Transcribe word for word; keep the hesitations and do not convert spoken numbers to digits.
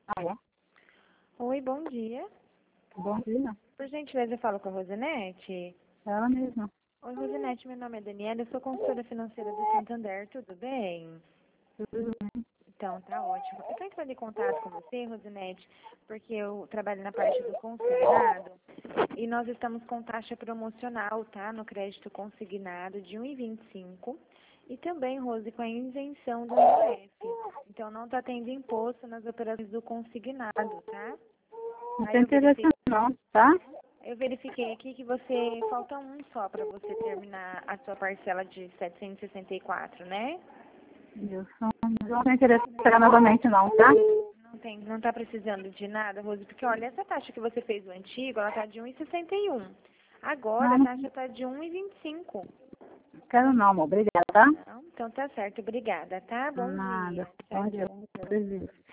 Ah, é? Oi, bom dia. Bom dia. Por gentileza, eu falo com a Rosinete. Ela mesma. Oi, Rosinete, meu nome é Daniela, eu sou consultora financeira do Santander, tudo bem? Tudo bem? Então, tá ótimo. Eu estou entrando em contato com você, Rosinete, porque eu trabalho na parte do consignado e nós estamos com taxa promocional, tá? No crédito consignado de um vírgula vinte e cinco e também, Rose, com a isenção do I O F. Então, não está tendo imposto nas operações do consignado, tá? Não Aí tem eu interesse verifiquei. não, tá? Eu verifiquei aqui que você falta um só para você terminar a sua parcela de setecentos e sessenta e quatro, né? Eu só não tenho interesse em pegar novamente não, tá? Não tem, não tá precisando de nada, Rose, porque olha, essa taxa que você fez o antigo, ela tá de um vírgula sessenta e um. Agora a Não, taxa tá de um vírgula vinte e cinco. não quero não, amor. Obrigada, tá? Então, então tá certo, obrigada, tá? Bom dia. Nada. Tchau, Bom dia. tchau. Beijo.